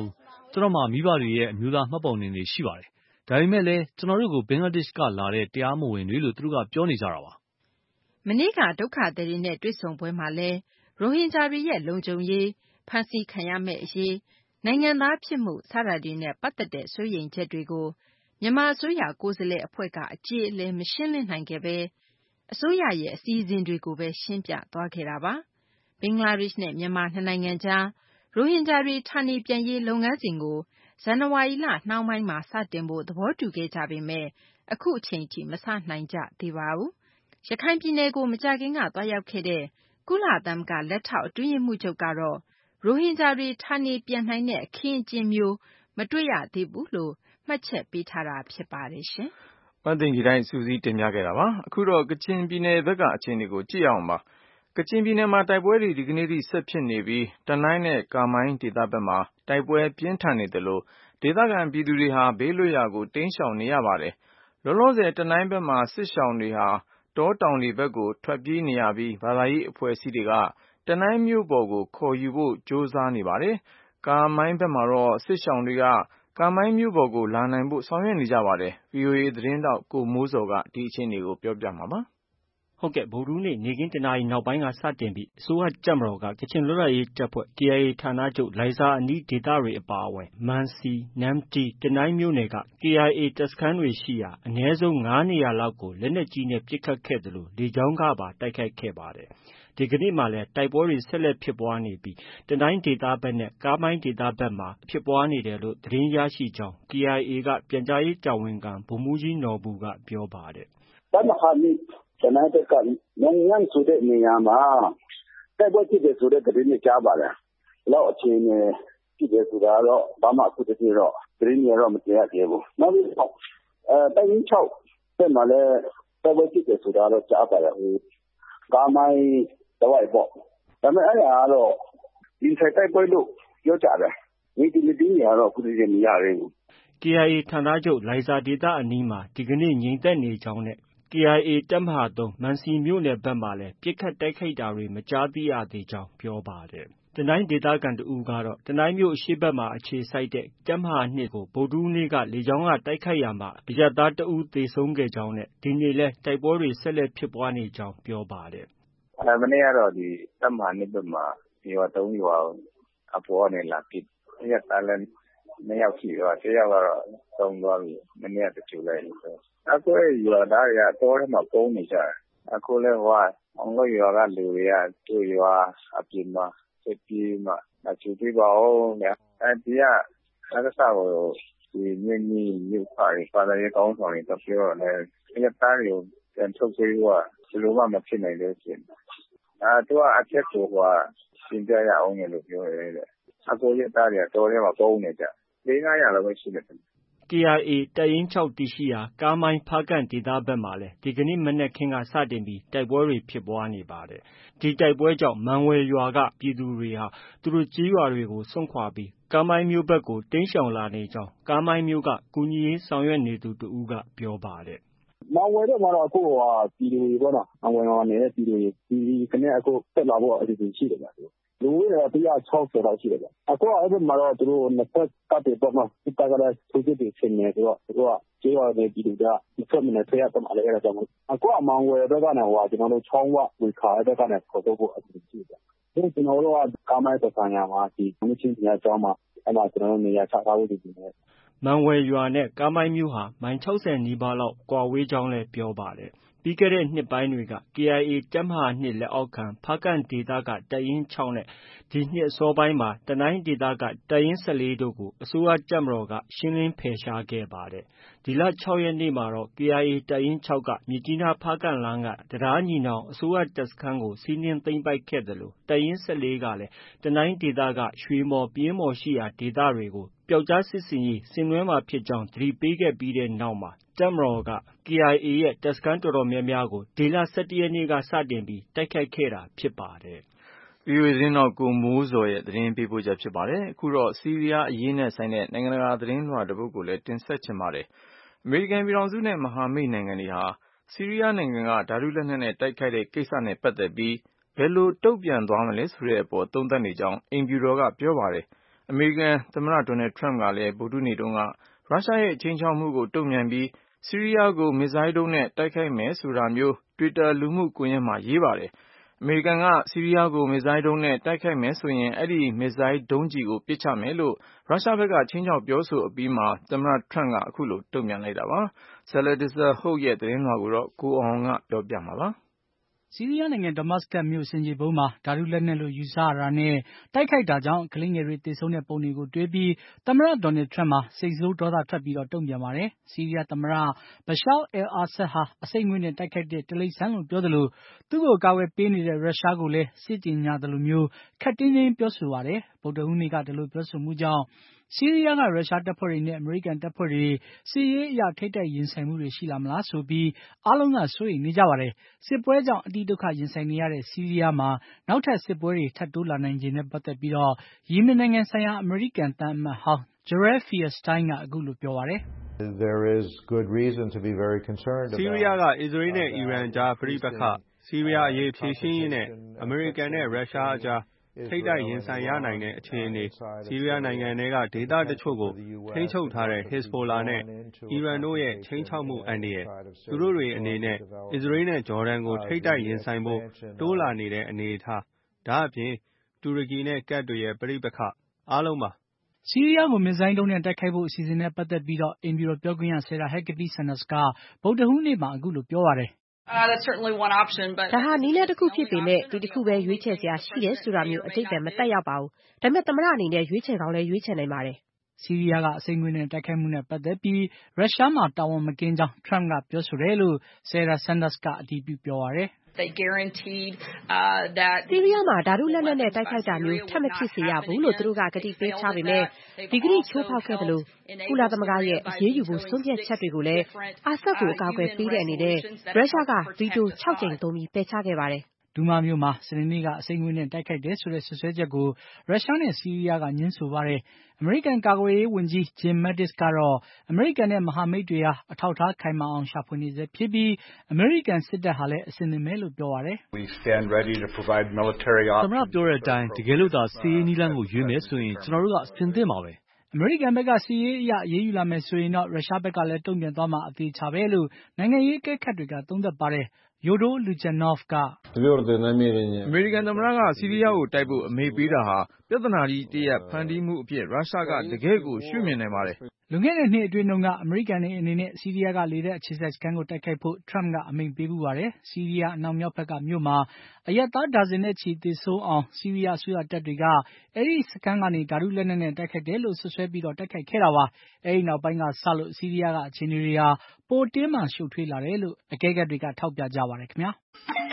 ကျနော့်မှာမိဘတွေရဲ့အမျိုးသားမှတ်ပုံတင်တွေရှိပါတယ်။ဒါပေမဲ့လည်းကျနော်တို့ကိုဘင်္ဂလားဒေ့ရှ်ကလာတဲ့တရားမဝင်တွေလို့သူတို့ကပြောနေကြတာပါ။မနေ့ကဒုက္ခသည်တွေနဲ့တွေ့ဆုံပွဲမှာလည်းရိုဟင်ဂျာတွေရဲ့လုံခြုံရေးဖမ်းဆီးခံရမယ့်အရေးနိုင်ငံသားဖြစ်မှုစတာတွေနဲ့ပတ်သက်တဲ့စိုးရိမ်ချက်တွေကိုမြန်မာအစိုးရကိုယ်စားလှယ်အဖွဲ့ကအကြေအလည်မရှင်းလင်းနိုင်ခဲ့ပဲအစိုးရရဲ့အစီအစဉ်တွေကိုပဲရှင်းပြသွားခဲ့တာပါ။ဘင်္ဂလားဒေ့ရှ်နဲ့မြန်မာနှစ်နိုင်ငံကြားရိုဟင်ဂျာတွေဌာနေပြန်ရေးလုပ်ငန်းစဉ်ကိုဇန်နဝါရီလနှောင်းပိုင်းမှာစတင်ဖို့သဘောတူခဲ့ကြပေမဲ့အခုအချိန်ထိမစနိုင်ကြသေးပါဘူး။ရခိုင်ပြည်နယ်ကိုမကြာခင်ကသွားရောက်ခဲ့တဲ့ကုလသမဂ္ဂလက်ထောက်အတွင်းရေးမှူးချုပ်ကတော့ရိုဟင်ဂျာတွေဌာနေပြန်နိုင်တဲ့အခင်းအကျင်းမျိုးမတွေ့ရသေးဘူးလို့မှတ်ချက်ပေးထားတာဖြစ်ပါတယ်ရှင်။မသိင်္ဂီတိုင်းစူးစီးတင်ပြခဲ့တာပါ။အခုတော့ကချင်ပြည်နယ်ဘက်ကအခြေအနေကိုကြည့်ရအောင်ပါ။ကချင်ပြည်နယ်မှာတိုက်ပွဲတွေဒီကနေ့ထိဆက်ဖြစ်နေပြီးတနိုင်းနဲ့ကာမိုင်းဒေသဘက်မှာတိုက်ပွဲပြင်းထန်နေတယ်လို့ဒေသခံပြည်သူတွေဟာဘေးလွတ်ရာကိုတိမ်းရှောင်နေရပါတယ်။လောလောဆယ်တနိုင်းဘက်မှာစစ်ရှောင်တွေဟာတောတောင်တွေဘက်ကိုထွက်ပြေးနေရပြီးဘာသာရေးအဖွဲ့အစည်းတွေကတနိုင်းမြို့ပေါ်ကိုခေါ်ယူဖို့ကြိုးစားနေပါတယ်။ကာမိုင်းဘက်မှာတော့စစ်ရှောင်တွေကကာမိုင်းမြို့ပေါ်ကိုလာနိုင်ဖို့ဆောင်ရွက်နေကြပါတယ်။ VOA သတင်းတောက်ကိုမိုးစောကဒီအခြေအနေကိုပြောပြမှာပါ။ဟုတ်ကဲ့ဗုဒ္ဓဟူးနေ့နေ့ခင်းတနာရီနောက်ပိုင်းကစတင်ပြီးအစိုးရတပ်မတော်ကကချင်လွတ်လပ်ရေးတပ်ဖွဲ့ KIA ဌာနချုပ်လိုင်ဇာအနီးဒေသတွေအပါအဝင်မန်စီ၊နမ္မတီး၊တနိုင်းမြို့နယ်က KIA တပ်စခန်းတွေရှိရာအနည်းဆုံး5နေရာလောက်ကိုလက်နက်ကြီးနဲ့ပစ်ခတ်ခဲ့သလိုလေကြောင်းကပါတိုက်ခိုက်ခဲ့ပါတယ်။ဒီကနေ့မှလည်းတိုက်ပွဲတွေဆက်လက်ဖြစ်ပွားနေပြီးတနိုင်းဒေသဘက်နဲ့ကားမိုင်းဒေသဘက်မှာဖြစ်ပွားနေတယ်လို့သတင်းရရှိကြောင်း KIA ကပြန်ကြားရေးတာဝန်ခံဗိုလ်မှူးကြီးနော်ဘူကပြောပါတယ်။တပ်မဟာ2တနိုင်းဘက်ကနန်ယန်ဆိုတဲ့နေရာမှာတိုက်ပွဲဖြစ်တယ်ဆိုတဲ့သတင်းတွေကြားပါတယ်။လောက်အခြေအနေဖြစ်တယ်ဆိုတာတော့ဘာမှအခုတည်းကတော့သတင်းတွေတော့မသိရသေးဘူး။နောက်ပြီးတော့တိုင်းရင်း6ဘက်မှာလည်းတိုက်ပွဲဖြစ်တယ်ဆိုတာတော့ကြားပါတယ်။ကာမိုင်းတဝိုက်ပေါ့။ဒါပေမဲ့အဲ့ဒါကတော့ဒီဆိုင်တိုက်ပွဲလို့ပြောကြတယ်။ဒီသတင်းတွေကတော့အခုတည်းမရသေးဘူး။ KIA ဌာနချုပ်လိုင်ဇာဒေသအနီးမှာဒီကနေ့ငြိမ်သက်နေကြောင်းနဲ့KIA တပ်မဟာ3မန်စီမြို့နယ်ဘက်မှာလည်းပစ်ခတ်တိုက်ခိုက်တာတွေမကြားသိရသေးကြောင်းပြောပါတယ်။တနိုင်းဒေသခံတဦးကတော့တနိုင်းမြို့အရှေ့ဘက်မှာအခြေစိုက်တဲ့တပ်မဟာ2ကိုဗုဒ္ဓဟူးနေ့ကလေကြောင်းကတိုက်ခိုက်ရာမှာအရပ်သားတဦးသေဆုံးခဲ့ကြောင်းနဲ့ဒီနေ့လည်းတိုက်ပွဲတွေဆက်လက်ဖြစ်ပွားနေကြောင်းပြောပါတယ်။မနေ့ကတော့ဒီတပ်မဟာ2ဘက်မှာရွာ3ရွာအပေါ်ကနေလာပစ်အရပ်သားလည်း2ယောက်ရှိတော့1ယောက်ကတော့ဆုံးသွားပြီမနေ့ကတချို့လိုက်လို့ဆိုအခုရွာသားတွေကတောထဲမှာပုန်းနေကြတယ်အခုလည်းအောင်လို့ရွာကလူတွေကသူ့ရွာအပြင်မှာစစ်ပြေးမှချူပေးပါဦးဗျဒီကအဲ့ဒါဆိုဒီမြို့ဖားပါလာရေးကောင်းဆောင်တွေတော့ပြောတယ်အရပ်သားတွေကိုပြန်ထုတ်ပေးဖို့ဘယ်လိုမှမဖြစ်နိုင်လို့ရှင်သူကအချက်ကိုရှင်းပြရအောင်လို့ပြောရဲတဲ့အခုရပ်သားတွေကတောထဲမှာပုန်းနေကြ400-500လောက်ပဲရှိတယ် KIA တပ်ရင်း6တည်ရှိရာကားမိုင်းဖားကန့်ဒေသဘက်မှာလည်းဒီကနေ့မနက်ခင်းကစတင်ပြီးတိုက်ပွဲတွေဖြစ်ပွားနေပါတယ်။ဒီတိုက်ပွဲကြောင့်မန်ဝယ်ရွာကပြည်သူတွေဟာသူတို့ကျေးရွာတွေကိုစွန့်ခွာပြီးကားမိုင်းမြို့ဘက်ကိုတိမ်းရှောင်လာနေကြောင်းကားမိုင်းမြို့ကကူညီရေးဆောင်ရွက်နေသူတဦးကပြောပါတယ်။မန်ဝယ်တော့ကတော့အခုပြည်သူတွေပေါ့နော်မန်ဝယ်မှာနေတဲ့ပြည်သူတွေဒီကနေ့အခုတက်လာဖို့အစီအစဉ်ရှိတယ်ဗျာလူဦးရေ160လောက်ရှိတယ်ဗျ။အခုအဲ့ဒီမှာတော့သူတို့နှစ်ဖက်တပ်တွေပေါ့နော်စစ်တပ်ကလည်းသူတို့တွေဆင်နေဆိုတော့သူတို့ကကျေးရွာတွေပြည်သူတွေကမထွက်မနေထွက်ရတော့မှလည်းအဲ့ဒါကြောင့်အခုအမောင်ဝယ်ဘက်ကနေကျွန်တော်တို့ချောင်းဝဝေခါဘက်ကနေခေါ်တော့ဖို့အစီအစဉ်ရှိတယ်။ဒီကျွန်တော်တို့ကကားမိုင်းပစံညာမှာဒီမချင်းညာကျောင်းမှာအဲ့မှာကျွန်တော်တို့နေရာချထားဖို့ဒီနေမန်ဝယ်ရွာနဲ့ကားမိုင်းမြို့ဟာမိုင်60နီးပါးလောက်ကွာဝေးကြောင်းလည်းပြောပါတယ်။ပြီးခဲ့တဲ့နှစ်ပိုင်းတွေက KIA တပ်မဟာ2လက်အောက်ခံဖားကန့်ဒေသကတပ်ရင်း6နဲ့ဒီနှစ်အစောပိုင်းမှာတနိုင်းဒေသကတပ်ရင်း14တို့ကိုအစိုးရတပ်မတော်ကရှင်းလင်းဖယ်ရှားခဲ့ပါတယ်။ဒီလ6ရက်နေ့မှာတော့ KIA တပ်ရင်း6ကမြစ်ကြီးနားဖားကန့်လမ်းကတံတားညီနောင်အစိုးရတပ်စခန်းကိုစီးနင်းသိမ်းပိုက်ခဲ့သလိုတပ်ရင်း14ကလည်းတနိုင်းဒေသကရွှေမော်ပြင်းမော်ရှိရာဒေသတွေကိုပျောက်ကြားစစ်ဆင်ရေးဆင်နွှဲမှာဖြစ်ကြောင်းသတိပေးခဲ့ပြီးတဲ့နောက်မှာတပ်မတော်က KIA ရဲ့တပ်စခန်းတော်တော်များများကိုဒီလ17ရက်နေ့ကစတင်ပြီးတိုက်ခိုက်ခဲ့တာဖြစ်ပါတယ်။ VOA သတင်းတော့ကိုမိုးစောရဲ့သတင်းပေးပို့ချက်ဖြစ်ပါတယ်။အခုတော့ဆီးရီးယားအရေးနဲ့ဆိုင်တဲ့နိုင်ငံတကာသတင်းလွှာတစ်ပုဒ်ကိုလည်းတင်ဆက်ချင်ပါတယ်။အမေရိကန်ပြည်ထောင်စုနဲ့မဟာမိတ်နိုင်ငံတွေဟာဆီးရီးယားနိုင်ငံကဓာတုလက်နက်နဲ့တိုက်ခိုက်တဲ့ကိစ္စနဲ့ပတ်သက်ပြီးဘယ်လိုတုံ့ပြန်သွားမလဲဆိုတဲ့အပေါ်သုံးသပ်နေကြောင်းအိမ်ဖြူတော်ကပြောပါတယ်။အမေရိကန်သမ္မတ Donald Trump ကလည်းဗုဒ္ဓနေ့တုန်းကရုရှားရဲ့ခြိမ်းခြောက်မှုကိုတုံ့ပြန်ပြီးဆီးရီးယားကိုမစ်ဇိုင်းဒုံးနဲ့တိုက်ခိုက်မယ်ဆိုတာမျိုး Twitter လူမှုကွန်ရက်မှာရေးပါတယ်။အမေရိကန်ကဆီးရီးယားကိုမစ်ဇိုင်းဒုံးနဲ့တိုက်ခိုက်မယ်ဆိုရင်အဲ့ဒီမစ်ဇိုင်းဒုံးကြီးကိုပစ်ချမယ်လို့ရုရှားဘက်ကခြိမ်းခြောက်ပြောဆိုအပြီးမှာသမ္မတ Trump ကအခုလိုတုံ့ပြန်လိုက်တာပါ။ Saladisa Hook ရဲ့သတင်းလွှာကိုကိုအောင်ကပြောပြမှာပါ။ဆီးရီးယားနိုင်ငံဒမတ်စကတ်မြို့ဆင်ခြေဖုံးမှာဓာတုလက်နက်လို့ယူဆရတာနဲ့တိုက်ခိုက်တာကြောင့်ကလေးငယ်တွေသေဆုံးတဲ့ပုံတွေကိုတွေ့ပြီးသမ္မတ Donald Trump မှာစိတ်ဆိုးဒေါသထွက်ပြီးတုံ့ပြန်ပါတယ်။ ဆီးရီးယားသမ္မတ Bashar al-Assad ဟာအဆိပ်ငွေ့နဲ့တိုက်ခိုက်တဲ့တိရစ္ဆာန်လို့ပြောသလိုသူ့ကိုကာကွယ်ပေးနေတဲ့ရုရှားကိုလည်းစစ်ကြေညာသလိုမျိုးခပ်တင်းတင်းပြောဆိုပါတယ်။ ဗုဒ္ဓဟူးနေ့ကဒီလိုပြောဆိုမှုကြောင့်ဆီးရီးယားကရုရှားတပ်ဖွဲ့တွေနဲ့အမေရိကန်တပ်ဖွဲ့တွေစစ်ရေးအရထိပ်တိုက်ရင်ဆိုင်မှုတွေရှိလာမလားဆိုပြီးအားလုံးကစိုးရိမ်နေကြပါတယ်။ စစ်ပွဲကြောင့်အတိဒုက္ခရင်ဆိုင်နေရတဲ့ဆီးရီးယားမှာနောက်ထပ်စစ်ပွဲတွေထပ်တိုးလာနိုင်ခြေနဲ့ပတ်သက်ပြီးယီမင်နိုင်ငံဆိုင်ရာအမေရိကန်သံအမတ်ဟောင်း Gerald Fierstein ကအခုလိုပြောပါတယ်။ "ဆီးရီးယားကအစ္စရေးနဲ့အီရန်ကြားပဋိပက္ခဆီးရီးယားအရေးဖြေရှင်းရေးနဲ့အမေရိကန်နဲ့ရုရှားအကြားထိပ်တိုက်ရင်ဆိုင်ရနိုင်တဲ့အခြေအနေဆီးရီးယားနိုင်ငံထဲကဒေသတချို့ကိုထိန်းချုပ်ထားတဲ့ Hezbollah နဲ့အီရန်တို့ရဲ့ခြိမ်းခြောက်မှုအန္တရာယ်သူတို့တွေအနေနဲ့အစ္စရေးနဲ့ဂျော်ဒန်ကိုထိပ်တိုက်ရင်ဆိုင်ဖို့တိုးလာနေတဲ့အနေအထားဒါအပြင်တူရကီနဲ့ကပ်တွေရဲ့ပဋိပက္ခအားလုံးပါ။ဆီးရီးယားကိုမစ်ဇိုင်းဒုံးနဲ့တိုက်ခိုက်ဖို့အစီအစဉ်နဲ့ပတ်သက်ပြီးအိမ်ဖြူတော်ပြောခွင့်ရ Sarah Huckabee Sanders ကဗုဒ္ဓဟူးနေ့မှာအခုလိုပြောပါတယ်။ဒါဟာနည်းလမ်းတစ်ခုဖြစ်ပေမဲ့ဒီတစ်ခုပဲရွေးချယ်စရာရှိတယ်ဆိုတာမျိုးအတိတ်ပဲမသက်ရောက်ပါဘူး။ဒါပေမဲ့သမ္မတအနေနဲ့ရွေးချယ်ကောင်းလဲရွေးချယ်နိုင်ပါတယ်။ဆီးရီးယားကအဆိပ်ငွေ့နဲ့တိုက်ခိုက်မှုနဲ့ပတ်သက်ပြီးရုရှားမှာတာဝန်မကင်းကြောင်း Trump ကပြောဆိုတယ်လို့ Sarah Sanders ကအတည်ပြုပြောပါတယ်။ဆီးရီးယားမှာဓာတုလက်နက်နဲ့တိုက်ခိုက်တာမျိုးထပ်မဖြစ်စေရဘူးလို့သူတို့ကကတိပေးထားပေမဲ့ဒီကတိချိုးဖောက်ခဲ့သလိုကုလသမဂ္ဂရဲ့အရေးယူဖို့ဆုံးဖြတ်ချက်တွေကိုလည်းအာဆတ်ကိုအကာအကွယ်ပေးတဲ့အနေနဲ့ရုရှားကဗီတို6 ကြိမ်သုံးပြီးပယ်ချခဲ့ပါတယ်။ဒူးမားမြို့မှာစနေနေ့ကအဆိပ်ငွေ့နဲ့တိုက်ခိုက်တယ်ဆိုတဲ့စွပ်စွဲချက်ကိုရုရှားနဲ့ဆီးရီးယားကငြင်းဆိုပါတယ်။အမေရိကန်ကာကွယ်ရေးဝန်ကြီး Jim Mattis ကတော့အမေရိကန်နဲ့မဟာမိတ်တွေဟာအထောက်အထားခိုင်မာအောင်ရှာဖွေနေဆဲဖြစ်ပြီးအမေရိကန်စစ်တပ်ဟာလည်းအဆင်သင့်ပဲလို့ပြောပါတယ်။ "သမ္မတပြောတဲ့အတိုင်းတကယ်လို့သာစစ်ရေးနည်းလမ်းကိုရွေးမယ်ဆိုရင်ကျွန်တော်တို့ကအဆင်သင့်ပါပဲ။အမေရိကန်ဘက်ကစစ်ရေးအရအရေးယူလာမယ်ဆိုရင်ရုရှားဘက်ကလည်းတုံ့ပြန်သွားမှာအသေအချာပဲလို့နိုင်ငံရေးအကဲခတ်တွေကသုံးသပ်ပါတယ်။ Yodor Luzhanov ကအမေရိကန်သမ္မတကဆီးရီးယားကိုတိုက်ဖို့အမိန့်ပေးတာဟာပြဿနာကြီးတရပ်ဖန်တီးမှုအဖြစ်ရုရှားကတကယ့်ကိုရှုမြင်နိုင်ပါတယ်။လွန်ခဲ့တဲ့နှစ်အတွင်းတုန်းကအမေရိကန်တွေအနေနဲ့ဆီးရီးယားကလေတပ်အခြေစိုက်စခန်းကိုတိုက်ခိုက်ဖို့ Trump ကအမိန့်ပေးဖူးပါတယ်။ဆီးရီးယားအနောက်မြောက်ဘက်ကမြို့မှာအရပ်သားဒါဇင်နဲ့ချီသေဆုံးအောင်ဆီးရီးယားအစိုးရတပ်တွေကအဲဒီစခန်းကနေဓာတုလက်နက်နဲ့တိုက်ခိုက်တယ်လို့စွပ်စွဲပြီးတိုက်ခိုက်ခဲ့တာပါ။အဲဒီနောက်ပိုင်းကစလို့ဆီးရီးယားကအခြေအနေတွေဟာပိုတင်းမာရှုပ်ထွေးလာတယ်လို့အကဲခတ်တွေကထောက်ပြကြပါတယ်ခင်ဗျာ။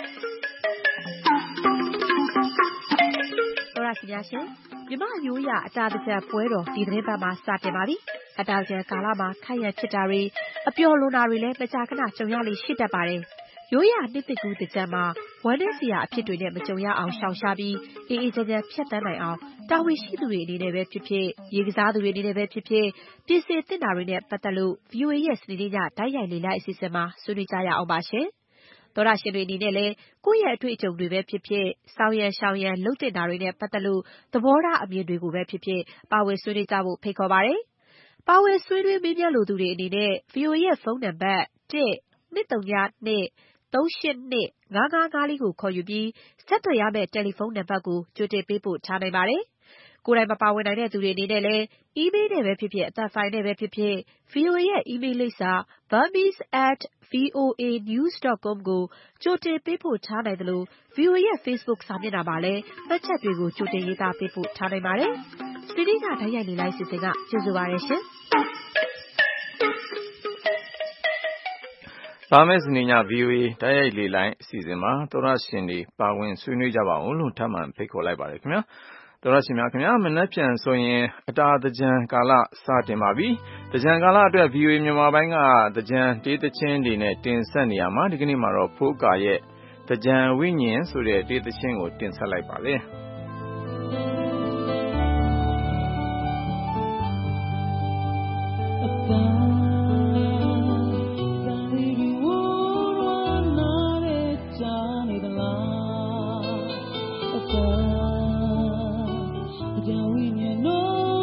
သောရရှိများရှင်မြန်မာရိုးရာအတာသင်္ကြန်ပွဲတော်ဒီသတင်းပတ်မှာစတင်ပါပြီ။အတာသင်္ကြန်ကာလမှာခိုက်ရန်ဖြစ်တာတွေအပျော်လွန်တာတွေလည်းမကြာခဏကြုံရလေရှိတတ်ပါတယ်။ရိုးရာနှစ်သစ်ကူးသင်္ကြန်မှာဝမ်းနည်းစရာအဖြစ်တွေနဲ့မကြုံရအောင်ရှောင်ရှားပြီးအေးအေးချမ်းချမ်းဖြတ်သန်းနိုင်အောင်တာဝန်ရှိသူတွေအနေနဲ့ပဲဖြစ်ဖြစ်ရေကစားသူတွေအနေနဲ့ပဲဖြစ်ဖြစ်ပြင်ဆင်သင့်တာတွေနဲ့ပတ်သက်လို့ VOA ရဲ့စနေနေ့ညတိုက်ရိုက်လေ့လာအစီအစဉ်မှာဆွေးနွေးကြရအောင်ပါရှင်။သောရရှင်တွေအနေနဲ့လည်းကိုယ့်ရဲ့အတွေ့အကြုံတွေပဲဖြစ်ဖြစ်ဆောင်ရန်ရှောင်ရန်လုပ်တင်တာတွေနဲ့ပတ်သက်လို့သဘောထားအမြင်တွေကိုပဲဖြစ်ဖြစ်ပါဝင်ဆွေးနွေးကြဖို့ဖိတ်ခေါ်ပါတယ်။ပါဝင်ဆွေးနွေးမေးမြန်းလိုသူတွေအနေနဲ့ VOA ရဲ့ဖုန်းနံပါတ် 1-202-382-5554ကိုခေါ်ယူပြီးဆက်သွယ်ရမယ့်တယ်လီဖုန်းနံပါတ်ကိုကြိုတင်ပေးပို့ထားနိုင်ပါတယ်။ကိုယ်တိုင်မပါဝင်နိုင်တဲ့သူတွေအနေနဲ့လည်းအီးမေးလ်နဲ့ပဲဖြစ်ဖြစ်အသံဖိုင်နဲ့ပဲဖြစ်ဖြစ် VOA ရဲ့အီးမေးလ်လိပ်စာ burmese@voanews.com ကိုကြိုတင်ပေးပို့ထားနိုင်သလို VOA ရဲ့ Facebook စာမျက်နှာမှာလည်းမှတ်ချက်တွေကိုကြိုတင်ရေးသားပေးပို့ထားနိုင်ပါတယ်။စနေနေ့ကတိုက်ရိုက်လေ့လာအစီအစဉ်ကကြိုဆိုပါရရှင်။လာမယ့်စနေည VOA တိုက်ရိုက်လေ့လာအစီအစဉ်မှာသောရရှင်တွေပါဝင်ဆွေးနွေးကြပါအောင်လို့ထပ်မံဖိတ်ခေါ်လိုက်ပါတယ်ခင်ဗျာ။သောရရှင်များခင်ဗျာမနက်ဖြန်ဆိုရင်အတာသင်္ကြန်ကာလစတင်ပါပြီ။သင်္ကြန်ကာလအတွက် VOA မြန်မာပိုင်းကသင်္ကြန်တေးသချင်းတွေနဲ့တင်ဆက်နေရမှာဒီကနေ့မှာတော့ဖိုးကာရဲ့သင်္ကြန်ဝိညာဉ်ဆိုတဲ့တေးသချင်းကိုတင်ဆက်လိုက်ပါလေ။ Don't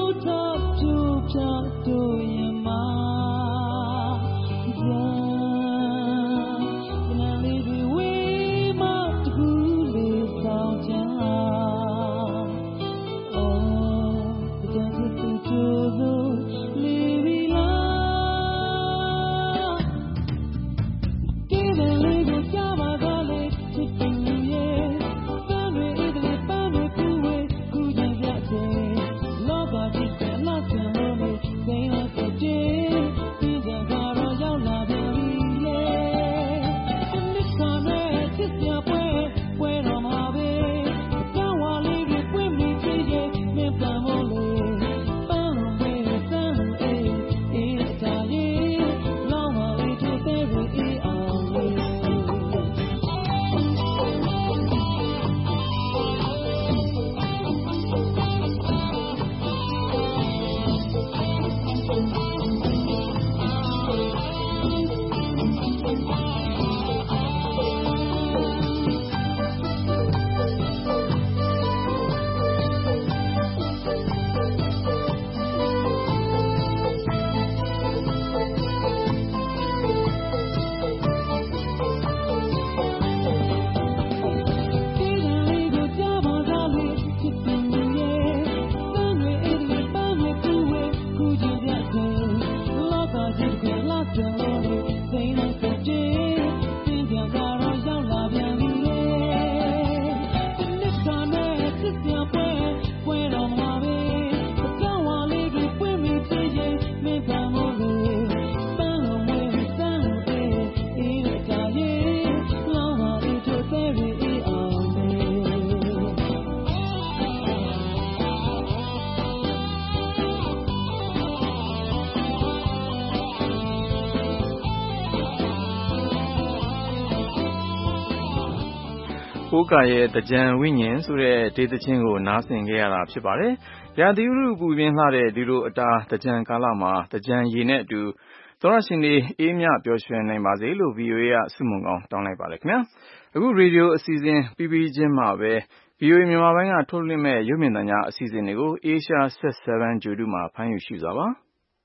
ကိုးကာရဲ့တကြံဝိညာဉ်ဆိုတဲ့ဒေသချင်းကိုနားဆင်ခဲ့ရတာဖြစ်ပါတယ်။ရာသီဥတုပူပြင်းလှတဲ့ဒီလိုအတာတကြံကာလမှာတကြံရေနဲ့အတူသောရရှင်တွေအေးမြပျော်ရွှင်နိုင်ပါစေလို့ VOA ကဆုမွန်ကောင်းတောင်းလိုက်ပါတယ်ခင်ဗျာ။အခုရေဒီယိုအစီအစဉ်ပြီးချင်းမှာပဲ VOA မြန်မာပိုင်းကထုတ်လွှင့်မဲ့ရုပ်မြင်သံကြားအစီအစဉ်တွေကို Asia Set 7 ဂြိုလ်တုမှာဖမ်းယူရှိစွာပါ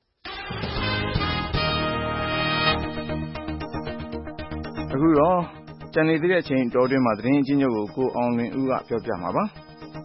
။အခုတော့ကျန်နေသေးတဲ့အချိန်တောတွင်းမှာသတင်းအချင်းချုပ်ကိုအောင်လွင်ဦးကပြောပြမှာပါ။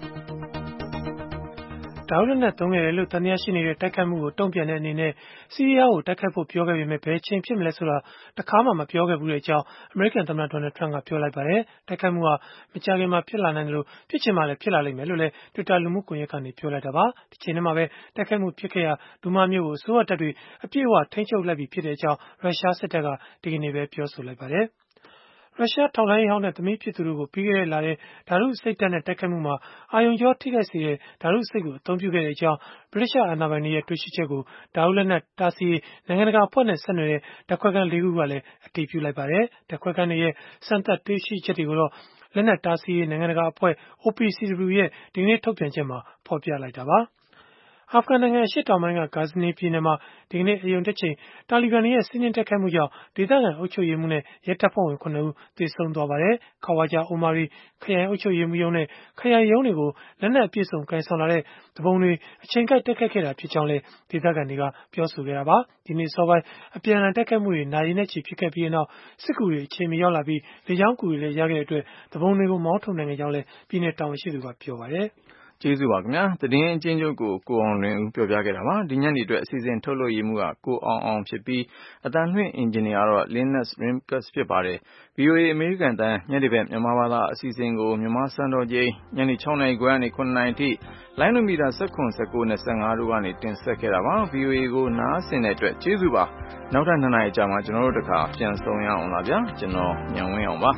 ဒါဝလက်နက်သုံးခဲ့တယ်လို့တန်တရားရှိနေတဲ့တိုက်ခိုက်မှုကိုတုံ့ပြန်တဲ့အနေနဲ့စီးရီးယားကိုတိုက်ခိုက်ဖို့ပြောခဲ့ပေမဲ့ဘယ်ချိန်ဖြစ်မလဲဆိုတာတခါမှမပြောခဲ့ဘူးတဲ့အကြောင်းအမေရိကန်သမ္မတဒေါ်နယ်ထရန့်ကပြောလိုက်ပါတယ်။တိုက်ခိုက်မှုဟာမကြာခင်မှာဖြစ်လာနိုင်တယ်လို့ဖြစ်ချင်မှလည်းဖြစ်လာလိမ့်မယ်လို့လည်း Twitter လူမှုကွန်ရက်ကနေပြောလိုက်တာပါ။ဒီချိန်ထဲမှာပဲတိုက်ခိုက်မှုဖြစ်ခဲ့ရာဒူမာမြို့ကိုအစိုးရတပ်တွေအပြည့်အဝထိန်းချုပ်လိုက်ပြီဖြစ်တဲ့အကြောင်းရုရှားစစ်တပ်ကဒီကနေ့ပဲပြောဆိုလိုက်ပါတယ်။ရုရှားထောက်လှမ်းရေးဟောင်းနဲ့သမီးဖြစ်သူတို့ကိုပြီးခဲ့တဲ့လထဲဓာတုအဆိပ်ဓာတ်နဲ့တိုက်ခိုက်မှုမှာအာရုံကြောထိခိုက်စေတဲ့ဓာတုအဆိပ်ကိုအသုံးပြုခဲ့တဲ့အကြောင်းဗြိတိရှအာဏာပိုင်တွေရဲ့တွေ့ရှိချက်ကိုဓာတုလက်နက်တားဆီးရေးနိုင်ငံတကာအဖွဲ့နဲ့ဆက်နွယ်တဲ့ဓာတ်ခွဲခန်း 4 ခုကလည်းအတည်ပြုလိုက်ပါတယ်။ဓာတ်ခွဲခန်းတွေရဲ့စမ်းသပ်တွေ့ရှိချက်တွေကိုတော့လက်နက်တားဆီးရေးနိုင်ငံတကာအဖွဲ့ OPCW ရဲ့ဒီကနေ့ထုတ်ပြန်ချက်မှာဖော်ပြလိုက်တာပါ။အာဖဂန်နိုင်ငံအရှေ့တောင်ပိုင်းကဂါဇနီပြည်နယ်မှာဒီကနေ့အယုံတက်ချိန်တာလီဘန်တွေရဲ့စီးနင်းတိုက်ခိုက်မှုကြောင့်ဒေသခံအုပ်ချုပ်ရေးမှူးနဲ့ရဲတပ်ဖွဲ့ဝင် 9 ဦးသေဆုံးသွားပါတယ်။ Khawaja Omari ခရိုင်အုပ်ချုပ်ရေးမှူးရုံးနဲ့ခရိုင်ရုံးတွေကိုလက်နက်အပြည့်စုံကိုင်ဆောင်လာတဲ့သူပုန်တွေအချိန်ကိုက်တိုက်ခိုက်ခဲ့တာဖြစ်ကြောင်းလည်းဒေသခံတွေကပြောဆိုခဲ့တာပါ။ဒီနေ့စောပိုင်းအပြန်အလှန်တိုက်ခိုက်မှုတွေနာရီနဲ့ချီဖြစ်ခဲ့ပြီးနောက်စစ်ကူတွေအချိန်မရောက်လာပြီးလေကြောင်းကူတွေလည်းရခဲ့တဲ့အတွက်သူပုန်တွေကိုမောင်းထုတ်နိုင်ခဲ့ကြောင်းလည်းပြည်내တာဝန်ရှိသူကပြောပါတယ်။ကျေးဇူးပါခင်ဗျာသတင်းအချင်းချုပ်ကိုအောင်လွင်ဦးပြောပြခဲ့တာပါဒီညနေအတွက်အစီအစဉ်ထုတ်လွှင့်ရေးမှုကကိုအောင်ဖြစ်ပြီးအတန်လွှင့်အင်ဂျင်နီယာတော့ Linus Rimkus ဖြစ်ပါတယ် VOA အမေရိကန်တန်ညနေဘက်မြန်မာဘာသာအစီအစဉ်ကိုမြန်မာစံတော်ချိန်ညနေ 6 နာရီခွဲကနေ 9 နာရီထိလိုင်းနိုမီတာ 19, 19, 25တို့ကနေတင်ဆက်ခဲ့တာပါ VOA ကိုနားဆင်တဲ့အတွက်ကျေးဇူးပါနောက်ထပ် 2 နာရီကြာမှကျွန်တော်တို့တခါပြန်ဆုံရအောင်လားဗျာကျွန်တော်ညံဝင်းအောင်ပါ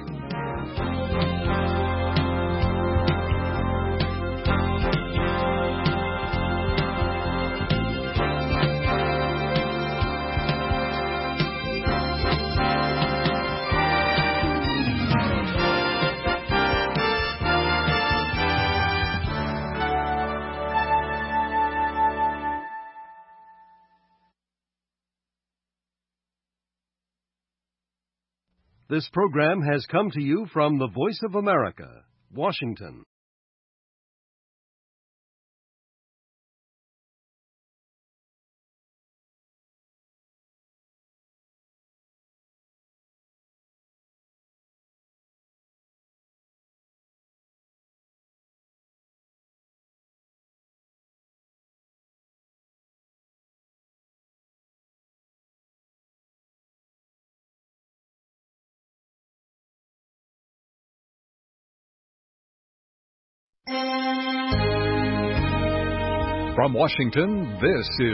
This program has come to you from the Voice of America, Washington. From Washington, this is